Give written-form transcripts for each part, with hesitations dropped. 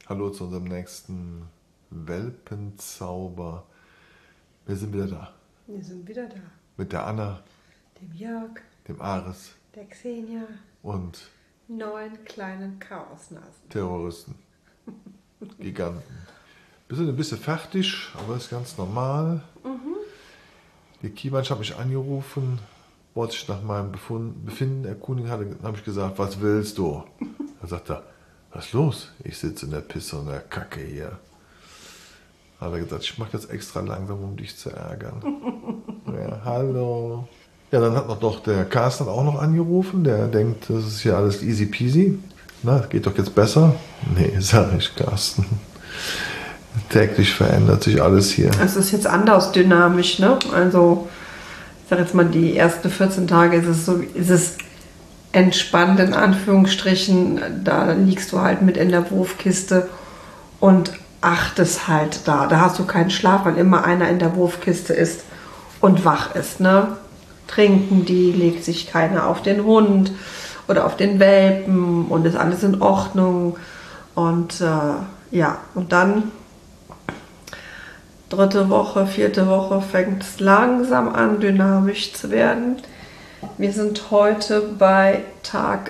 Hallo zu unserem nächsten Welpenzauber. Wir sind wieder da. Wir sind wieder da. Mit der Anna, Dem Jörg, dem Ares der Xenia, und 9 kleinen Chaosnasen. Terroristen. Giganten. Wir sind ein bisschen fertig, aber ist ganz normal. Die Kiewatsch hat mich angerufen, wollte sich nach meinem Befinden erkundigen, habe ich gesagt, was willst du? Da sagt er, was ist los? Ich sitze in der Pisse und der Kacke hier. Hat er gesagt, ich mache das extra langsam, um dich zu ärgern. Ja, hallo. Ja, dann hat noch der Carsten auch noch angerufen. Der denkt, das ist hier alles easy peasy. Na, geht doch jetzt besser? Nee, sag ich, Carsten. Täglich verändert sich alles hier. Es ist jetzt anders dynamisch, ne? Also, ich sag jetzt mal, die ersten 14 Tage ist es entspannt in Anführungsstrichen. Da liegst du halt mit in der Wurfkiste und achtest halt da. Da hast du keinen Schlaf, weil immer einer in der Wurfkiste ist und wach ist, ne? Trinken die, legt sich keiner auf den Hund oder auf den Welpen und ist alles in Ordnung. Und ja, und dann 3. Woche, 4. Woche fängt es langsam an, dynamisch zu werden. Wir sind heute bei Tag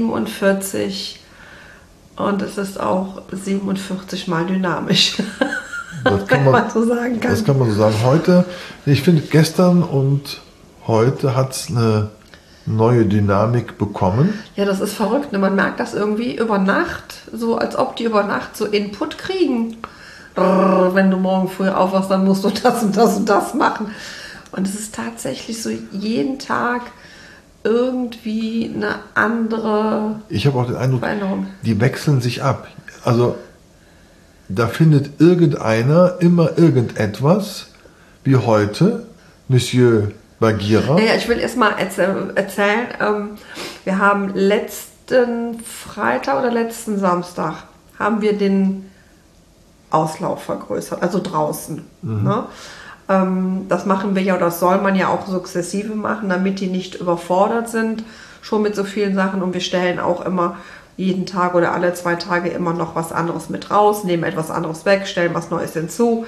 47 und es ist auch 47 mal dynamisch. Das kann man so sagen kann. Das kann man so sagen. Heute, ich finde, gestern und heute hat es eine neue Dynamik bekommen. Ja, das ist verrückt. Ne? Man merkt das irgendwie über Nacht, so als ob die über Nacht so Input kriegen. Wenn du morgen früh aufwachst, dann musst du das und das und das machen. Und es ist tatsächlich so jeden Tag irgendwie eine andere Ich habe auch den Eindruck, Veränderung. die wechseln sich ab. Also da findet irgendeiner immer irgendetwas, wie heute, Monsieur Bagheera. Ja, ich will erst mal erzählen, wir haben letzten Freitag oder letzten Samstag haben wir den Auslauf vergrößert, also draußen. Ne? Das machen wir ja, oder das soll man ja auch sukzessive machen, damit die nicht überfordert sind, schon mit so vielen Sachen. Und wir stellen auch immer jeden Tag oder alle 2 Tage immer noch was anderes mit raus, nehmen etwas anderes weg, stellen was Neues hinzu.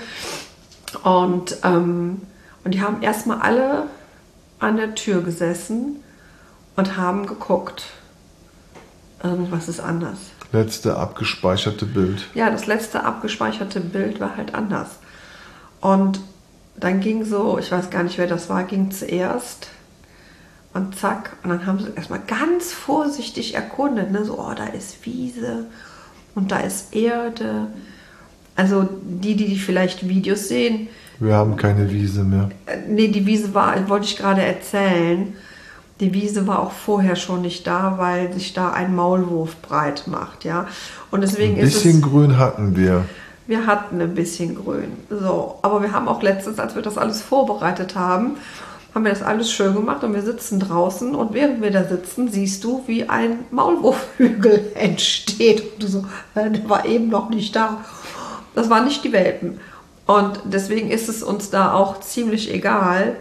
Und die haben erstmal alle an der Tür gesessen und haben geguckt. Irgendwas ist anders. Letzte abgespeicherte Bild. Ja, das letzte abgespeicherte Bild war halt anders. Und dann ging so, ich weiß gar nicht, wer das war, ging zuerst und zack. Und dann haben sie erstmal ganz vorsichtig erkundet, ne? So, oh, da ist Wiese und da ist Erde. Also die vielleicht Videos sehen. Wir haben keine Wiese mehr. Nee, die Wiese wollte ich gerade erzählen. Die Wiese war auch vorher schon nicht da, weil sich da ein Maulwurf breit macht, ja. Und deswegen Ein bisschen Grün hatten wir. Wir hatten ein bisschen Grün. So, aber wir haben auch letztens, als wir das alles vorbereitet haben, haben wir das alles schön gemacht und wir sitzen draußen und während wir da sitzen, siehst du, wie ein Maulwurfhügel entsteht. Und du so, der war eben noch nicht da. Das waren nicht die Welpen. Und deswegen ist es uns da auch ziemlich egal,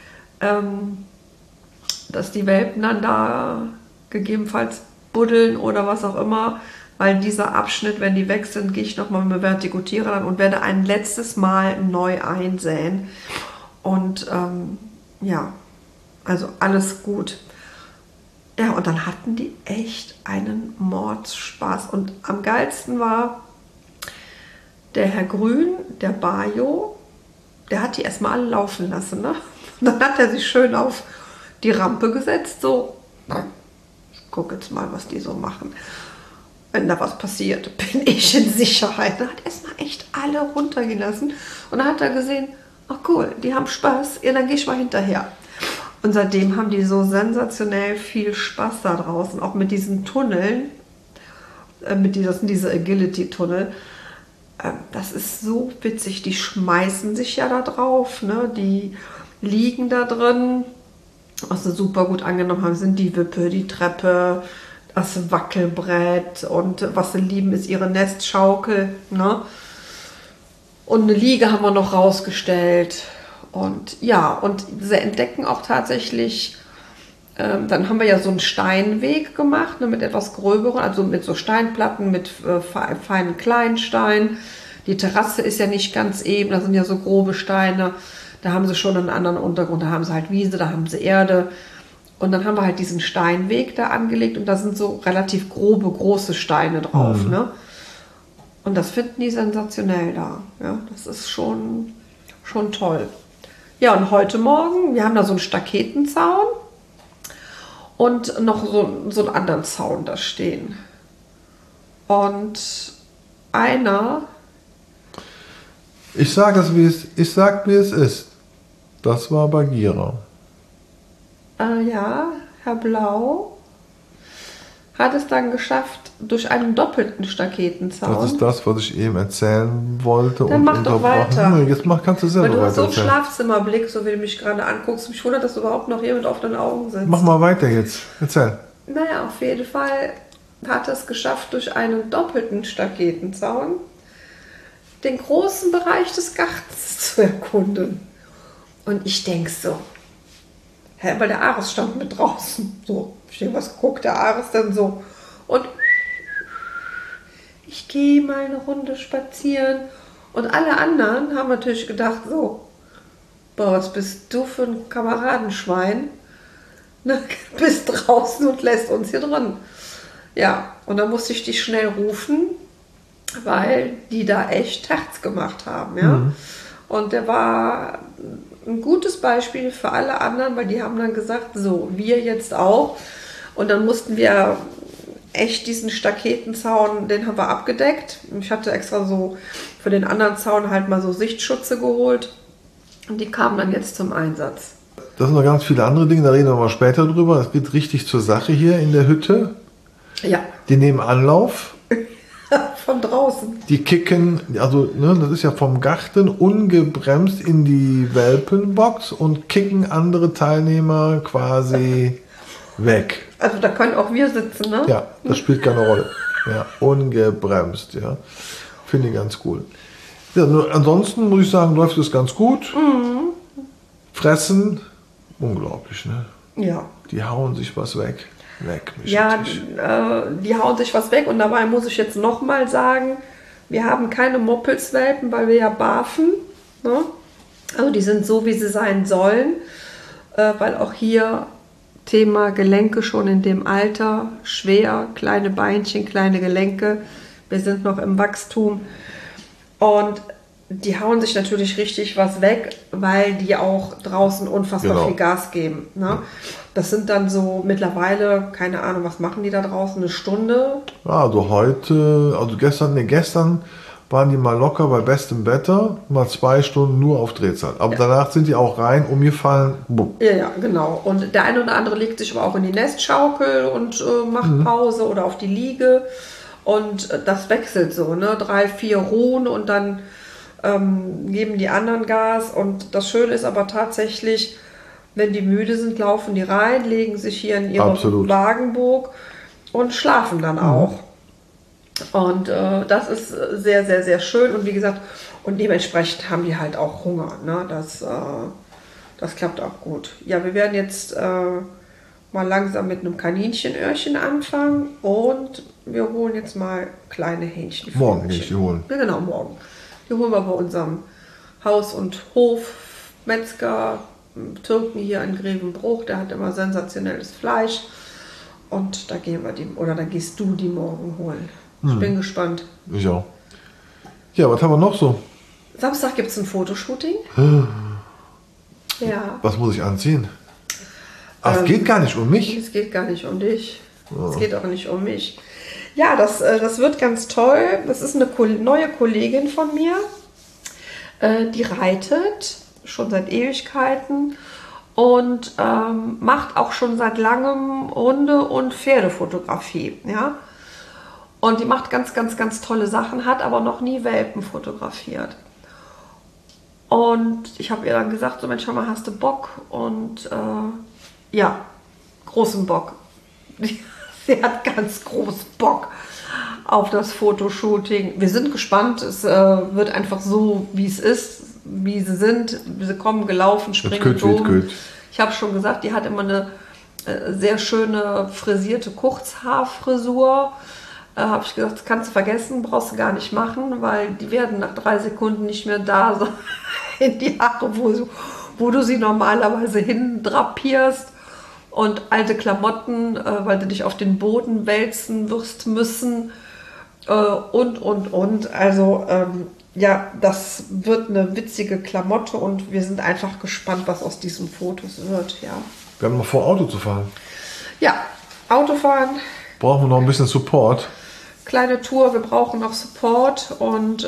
dass die Welpen dann da gegebenenfalls buddeln oder was auch immer, weil dieser Abschnitt, wenn die weg sind, gehe ich nochmal mit Vertikutierer ran und werde ein letztes Mal neu einsäen. Und ja, also alles gut. Ja, und dann hatten die echt einen Mordsspaß. Und am geilsten war der Herr Grün, der Bajo, der hat die erstmal alle laufen lassen. Ne? Und dann hat er sich schön auf die Rampe gesetzt, so, ich gucke jetzt mal, was die so machen. Wenn da was passiert, bin ich in Sicherheit. Dann hat erstmal echt alle runtergelassen und dann hat er gesehen, ach cool, die haben Spaß, ja, dann gehe ich mal hinterher. Und seitdem haben die so sensationell viel Spaß da draußen, auch mit diesen Tunneln, diese Agility-Tunnel. Das ist so witzig, die schmeißen sich ja da drauf, ne? Die liegen da drin. Was sie super gut angenommen haben, sind die Wippe, die Treppe, das Wackelbrett und was sie lieben, ist ihre Nestschaukel. Ne? Und eine Liege haben wir noch rausgestellt. Und ja, und sie entdecken auch tatsächlich Dann haben wir ja so einen Steinweg gemacht, ne, mit etwas gröberen, also mit so Steinplatten, mit feinen Kleinstein. Die Terrasse ist ja nicht ganz eben, da sind ja so grobe Steine. Da haben sie schon einen anderen Untergrund, da haben sie halt Wiese, da haben sie Erde. Und dann haben wir halt diesen Steinweg da angelegt und da sind so relativ grobe, große Steine drauf. Ne? Und das finden die sensationell da. Ja? Das ist schon toll. Ja, und heute Morgen, wir haben da so einen Staketenzaun und noch so einen anderen Zaun da stehen. Und einer... Ich sag, wie es ist. Das war Bagheera. Ja, Herr Blau hat es dann geschafft durch einen doppelten Staketenzaun. Das ist das, was ich eben erzählen wollte. Dann mach doch weiter. Nee, jetzt kannst du selber Weil du hast so einen erzählen. Schlafzimmerblick, so wie du mich gerade anguckst. Mich wundert, dass überhaupt noch hier mit offenen Augen sitzt. Mach mal weiter jetzt. Erzähl. Naja, auf jeden Fall hat es geschafft, durch einen doppelten Staketenzaun den großen Bereich des Gartens zu erkunden. Und ich denke so, weil der Ares stand mit draußen. So, ich denke, was guckt der Ares denn so? Und ich gehe mal eine Runde spazieren. Und alle anderen haben natürlich gedacht so, boah, was bist du für ein Kameradenschwein? Ne, bist draußen und lässt uns hier drin. Ja, und dann musste ich dich schnell rufen, weil die da echt Herz gemacht haben. Ja? Und der war ein gutes Beispiel für alle anderen, weil die haben dann gesagt, so, wir jetzt auch. Und dann mussten wir echt diesen Staketenzaun, den haben wir abgedeckt. Ich hatte extra so für den anderen Zaun halt mal so Sichtschutze geholt. Und die kamen dann jetzt zum Einsatz. Das sind noch ganz viele andere Dinge, da reden wir mal später drüber. Es geht richtig zur Sache hier in der Hütte. Ja. Die nehmen Anlauf. Von draußen. Die kicken, also ne, das ist ja vom Garten ungebremst in die Welpenbox und kicken andere Teilnehmer quasi weg. Also da können auch wir sitzen, ne? Ja, das spielt keine Rolle. Ja, ungebremst, ja. Finde ich ganz cool. Ja, nur ansonsten muss ich sagen, läuft es ganz gut. Fressen, unglaublich, ne? Ja. Die hauen sich was weg. Weg, Ja, die hauen sich was weg und dabei muss ich jetzt nochmal sagen, wir haben keine Moppelswelpen, weil wir ja barfen. Ne? Also die sind so, wie sie sein sollen, weil auch hier Thema Gelenke schon in dem Alter, schwer, kleine Beinchen, kleine Gelenke, wir sind noch im Wachstum und die hauen sich natürlich richtig was weg, weil die auch draußen unfassbar viel Gas geben. Ne? Das sind dann so mittlerweile, keine Ahnung, was machen die da draußen, eine Stunde? Ja, also heute, also gestern waren die mal locker bei bestem Wetter, mal 2 Stunden nur auf Drehzahl. Aber danach sind die auch rein, umgefallen. Bumm. Ja, genau. Und der eine oder andere legt sich aber auch in die Nestschaukel und macht Pause oder auf die Liege. Und das wechselt so, ne? 3, 4 ruhen und dann geben die anderen Gas. Und das Schöne ist aber tatsächlich, wenn die müde sind, laufen die rein, legen sich hier in ihre Wagenburg und schlafen dann auch. Und das ist sehr, sehr, sehr schön. Und wie gesagt, und dementsprechend haben die halt auch Hunger. Ne? Das klappt auch gut. Ja, wir werden jetzt mal langsam mit einem Kaninchenöhrchen anfangen. Und wir holen jetzt mal kleine Hähnchen. Morgen nicht die holen. Ja, genau, morgen. Die holen wir bei unserem Haus- und Hofmetzger Türken hier in Grevenbruch. Der hat immer sensationelles Fleisch. Und da gehen wir da gehst du die morgen holen. Ich bin gespannt. Ich auch. Ja, was haben wir noch so? Samstag gibt es ein Fotoshooting. Ja. Was muss ich anziehen? Ach, es geht gar nicht um mich. Es geht gar nicht um dich. Es geht auch nicht um mich. Ja, das wird ganz toll. Das ist eine neue Kollegin von mir. Die reitet schon seit Ewigkeiten und macht auch schon seit langem Hunde- und Pferdefotografie. Ja? Und die macht ganz, ganz, ganz tolle Sachen, hat aber noch nie Welpen fotografiert. Und ich habe ihr dann gesagt, so Mensch, mal, hast du Bock? Und ja, großen Bock. Sie hat ganz groß Bock auf das Fotoshooting. Wir sind gespannt. Es wird einfach so, wie es ist, wie sie sind. Sie kommen gelaufen, springen, toben. Ich habe schon gesagt, die hat immer eine sehr schöne frisierte Kurzhaarfrisur. Habe ich gesagt, das kannst du vergessen, brauchst du gar nicht machen, weil die werden nach 3 Sekunden nicht mehr da sein, die Haare, wo du sie normalerweise hin drapierst. Und alte Klamotten, weil du dich auf den Boden wälzen wirst müssen und. Also ja, das wird eine witzige Klamotte und wir sind einfach gespannt, was aus diesen Fotos wird. Ja. Wir haben noch vor, Auto zu fahren. Ja, Autofahren. Brauchen wir noch ein bisschen Support. Kleine Tour, wir brauchen noch Support und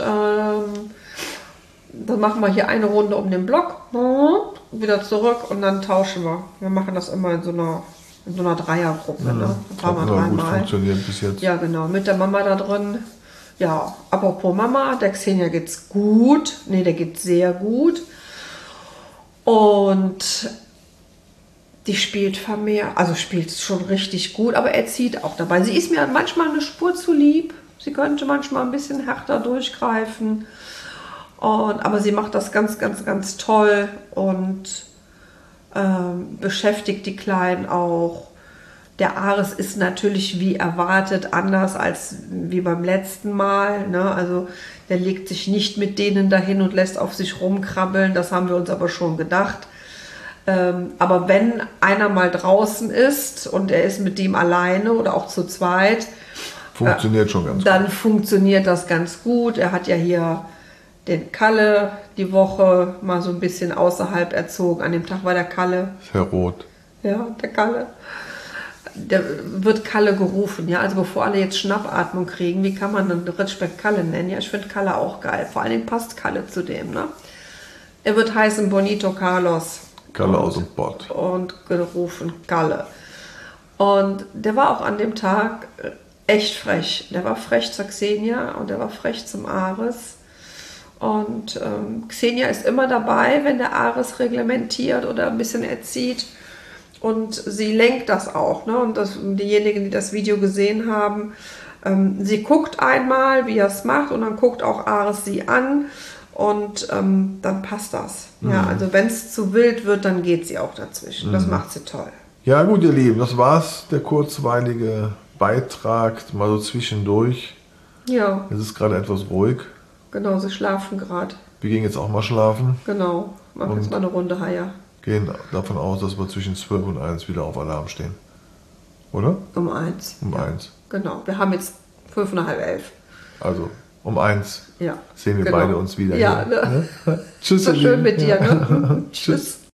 dann machen wir hier eine Runde um den Block, wieder zurück und dann tauschen wir. Wir machen das immer in so einer Dreiergruppe. Ne? Hat immer gut funktioniert bis jetzt. Ja, genau, mit der Mama da drin. Ja, apropos Mama, der Xenia geht's gut. Nee, der geht sehr gut. Und die spielt vermehrt, also spielt schon richtig gut, aber er zieht auch dabei. Sie ist mir manchmal eine Spur zu lieb. Sie könnte manchmal ein bisschen härter durchgreifen. Aber sie macht das ganz, ganz, ganz toll und beschäftigt die Kleinen auch. Der Ares ist natürlich wie erwartet anders als wie beim letzten Mal. Ne? Also der legt sich nicht mit denen dahin und lässt auf sich rumkrabbeln. Das haben wir uns aber schon gedacht. Aber wenn einer mal draußen ist und er ist mit dem alleine oder auch zu zweit, funktioniert schon ganz gut. Dann funktioniert das ganz gut. Er hat ja hier den Kalle die Woche mal so ein bisschen außerhalb erzogen. An dem Tag war der Kalle. Herr Roth. Ja, der Kalle. Der wird Kalle gerufen, ja. Also bevor alle jetzt Schnappatmung kriegen, wie kann man einen Ritschbeck Kalle nennen? Ja, ich finde Kalle auch geil. Vor allen Dingen passt Kalle zu dem, ne? Er wird heißen Bonito Carlos. Kalle aus dem Bord. Und gerufen Kalle. Und der war auch an dem Tag echt frech. Der war frech zur Xenia und der war frech zum Ares. Und Xenia ist immer dabei, wenn der Ares reglementiert oder ein bisschen erzieht. Und sie lenkt das auch. Ne? Und diejenigen, die das Video gesehen haben, sie guckt einmal, wie er es macht. Und dann guckt auch Ares sie an. Und dann passt das. Ja, also wenn es zu wild wird, dann geht sie auch dazwischen. Das macht sie toll. Ja gut, ihr Lieben, das war's. Der kurzweilige Beitrag, mal so zwischendurch. Ja. Es ist gerade etwas ruhig. Genau, sie schlafen gerade. Wir gehen jetzt auch mal schlafen. Genau, machen jetzt mal eine Runde Haier. Gehen davon aus, dass wir zwischen 12 und 1 wieder auf Alarm stehen. Oder? Um 1. Um 1. Genau, wir haben jetzt 5 nach halb 11. Also um 1 ja, sehen wir beide uns wieder. Ja, hier. ne? Tschüss. So schön mit dir. Ne? Tschüss.